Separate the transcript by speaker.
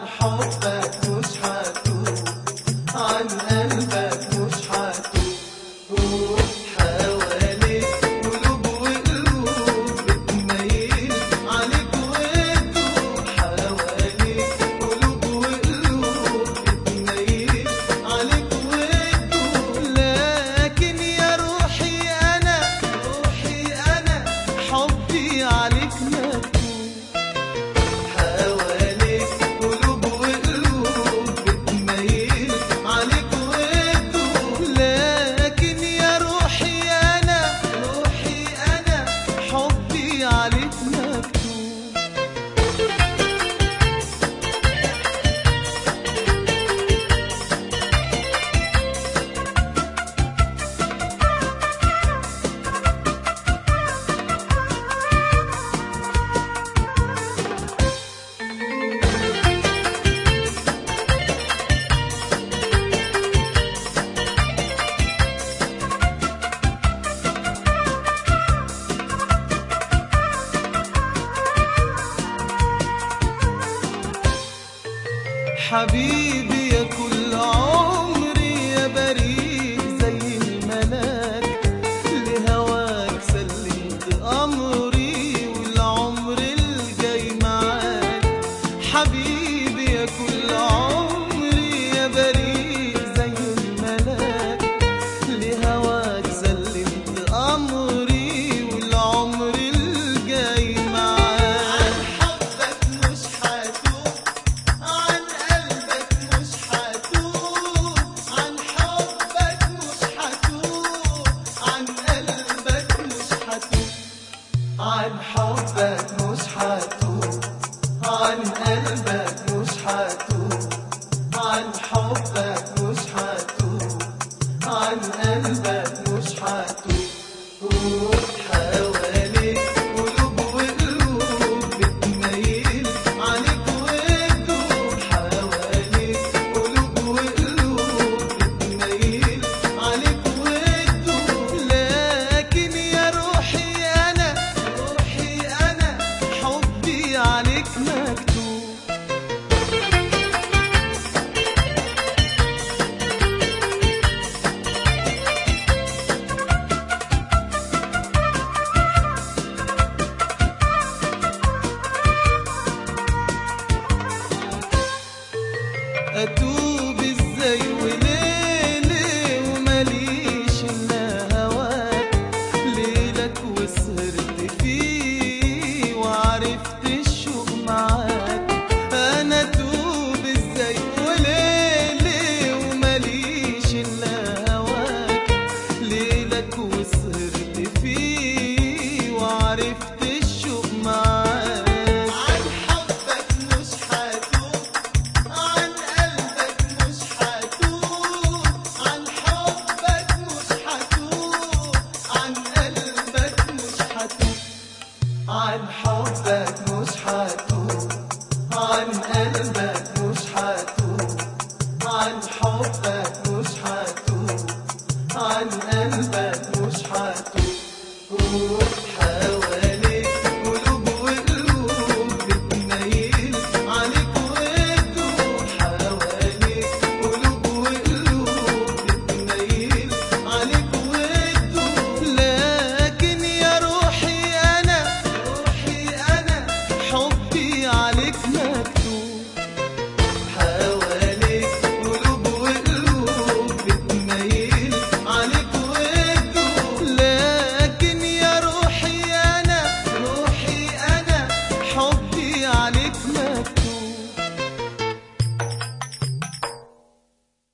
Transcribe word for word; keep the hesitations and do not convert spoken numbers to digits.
Speaker 1: حبك مش هتوب، عن قلبك مش هتوب. روح حواليك قلوب وقلوب بتميل عليك وتدور، حواليك قلوب وقلوب بتميل عليك وتدور. لكن يا روحي أنا روحي أنا حبي عليك مكتوب. حواليك قلوب وقلوب بتميل عليك وتدور. لكن يا روحي أنا روحي أنا حبي عليك مكتوب. حبيبي يا كل عمري يا بريء زي الملاك، لهواك سلمت أمري والعمر الجاي معاك. حبيبي يا كل عمري يا بريء زي الملاك، لهواك سلمت أمري والعمر الجاي معاك. عن حبك مش هتوب، عن قلبك مش هتوب، عن حبك مش هتوب، عن قلبك مش هتوب. عن حبك مش هتوب، عن قلبك مش هتوب، عن حبك مش هتوب، عن قلبك مش هتوب. روح حواليك قلوب وقلوب بتميل عليك وتدور، حواليك قلوب وقلوب بتميل عليك وتدور. لكن يا روحي أنا روحي أنا حبي عليك مكتوب. أتوب ازاي وليه ليه وماليش إلا هواك، ليلك وسهرت فيه وعرفت الشوق معاك. أنا أتوب ازاي وليه ليه وماليش إلا هواك، ليلك وسهرت فيه وعرفت الشوق معاك. عن حبك مش هتوب، عن قلبك مش هتوب، عن حبك مش هتوب، عن قلبك مش هتوب. عن حبك مش هتوب، عن قلبك مش هتوب، عن حبك مش هتوب، عن قلبك مش هتوب. روح